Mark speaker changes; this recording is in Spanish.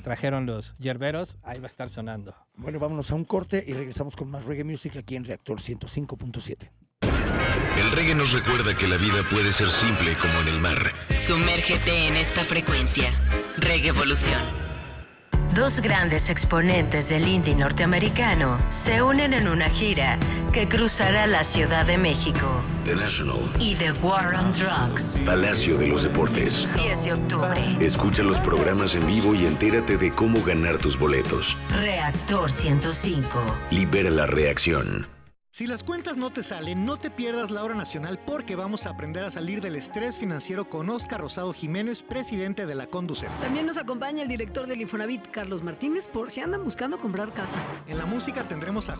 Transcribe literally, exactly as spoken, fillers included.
Speaker 1: trajeron los yerberos, ahí va a estar sonando.
Speaker 2: Bueno, vámonos a un corte y regresamos con más Reggae Music aquí en Reactor ciento cinco punto siete.
Speaker 3: El reggae nos recuerda que la vida puede ser simple como en el mar.
Speaker 4: Sumérgete en esta frecuencia. Reggae Evolución.
Speaker 5: Dos grandes exponentes del indie norteamericano se unen en una gira que cruzará la Ciudad de México.
Speaker 3: The National
Speaker 5: Y The War on Drugs.
Speaker 3: Palacio de los Deportes.
Speaker 5: diez de octubre.
Speaker 3: Escucha los programas en vivo y entérate de cómo ganar tus boletos.
Speaker 5: Reactor ciento cinco.
Speaker 3: Libera la reacción.
Speaker 6: Si las cuentas no te salen, no te pierdas la Hora Nacional porque vamos a aprender a salir del estrés financiero con Óscar Rosado Jiménez, presidente de la Conducef.
Speaker 7: También nos acompaña el director del Infonavit, Carlos Martínez, por si andan buscando comprar casa.
Speaker 6: En la música tendremos a